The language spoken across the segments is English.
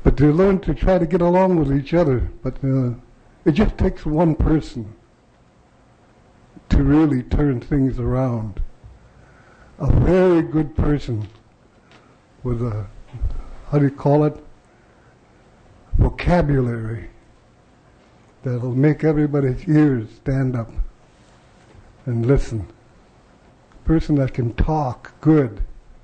But they learn to try to get along with each other. But it just takes one person to really turn things around. A very good person with a, how do you call it, vocabulary that'll make everybody's ears stand up and listen. A person that can talk good.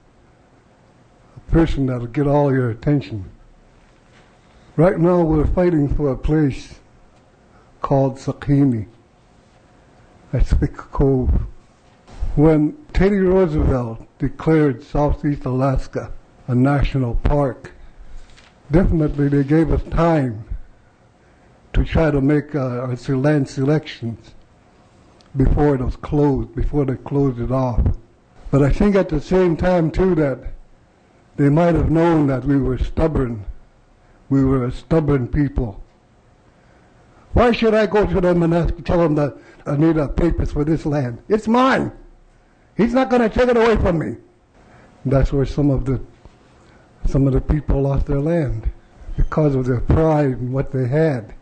A person that'll get all your attention. Right now we're fighting for a place called Sakini. That's Thick Cove. When Teddy Roosevelt declared Southeast Alaska a national park, definitely they gave us time to try to make our land selections before it was closed, before they closed it off. But I think at the same time too that they might have known that we were stubborn. We were a stubborn people. Why should I go to them and tell them that I need papers for this land? It's mine. He's not going to take it away from me. And that's where some of the people lost their land because of their pride in what they had.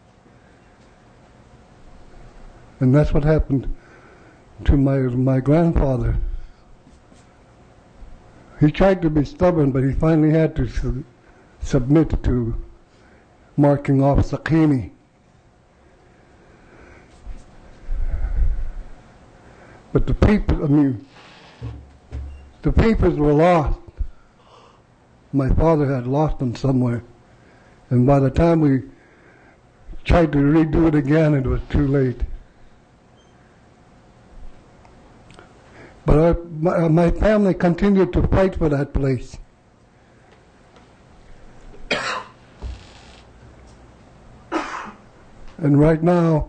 And that's what happened to my grandfather. He tried to be stubborn, but he finally had to submit to marking off Sakini. But the papers were lost. My father had lost them somewhere. And by the time we tried to redo it again, it was too late. But my family continued to fight for that place. And right now,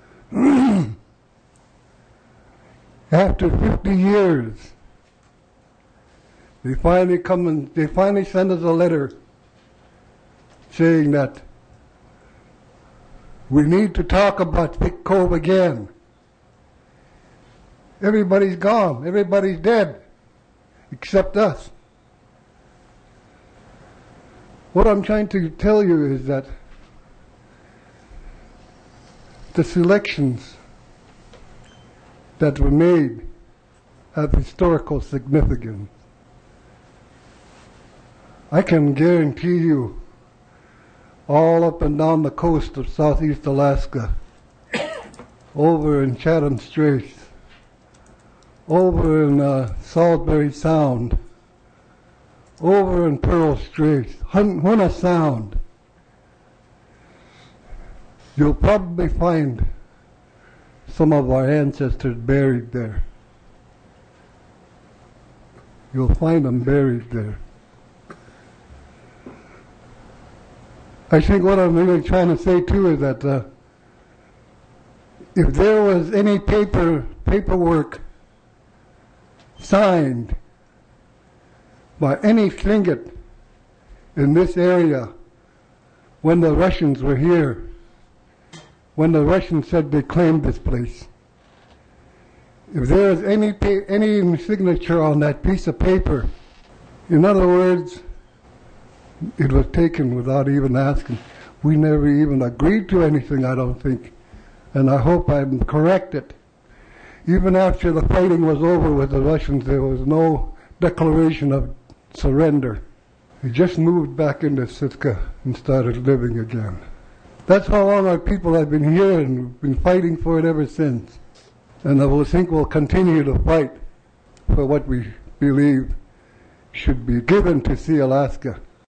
after 50 years, they finally send us a letter saying that we need to talk about Thick Cove again. Everybody's gone. Everybody's dead, except us. What I'm trying to tell you is that the selections that were made have historical significance. I can guarantee you, all up and down the coast of Southeast Alaska, over in Chatham Straits, over in Salisbury Sound, over in Pearl Straits, Huna Sound, you'll probably find some of our ancestors buried there. You'll find them buried there. I think what I'm really trying to say too is that if there was any paperwork signed by any Tlingit in this area when the Russians were here, when the Russians said they claimed this place, if there is any signature on that piece of paper, in other words, it was taken without even asking. We never even agreed to anything, I don't think. And I hope I'm corrected. Even after the fighting was over with the Russians, there was no declaration of surrender. We just moved back into Sitka and started living again. That's how long our people have been here, and we've been fighting for it ever since. And I think we'll continue to fight for what we believe should be given to Sea Alaska.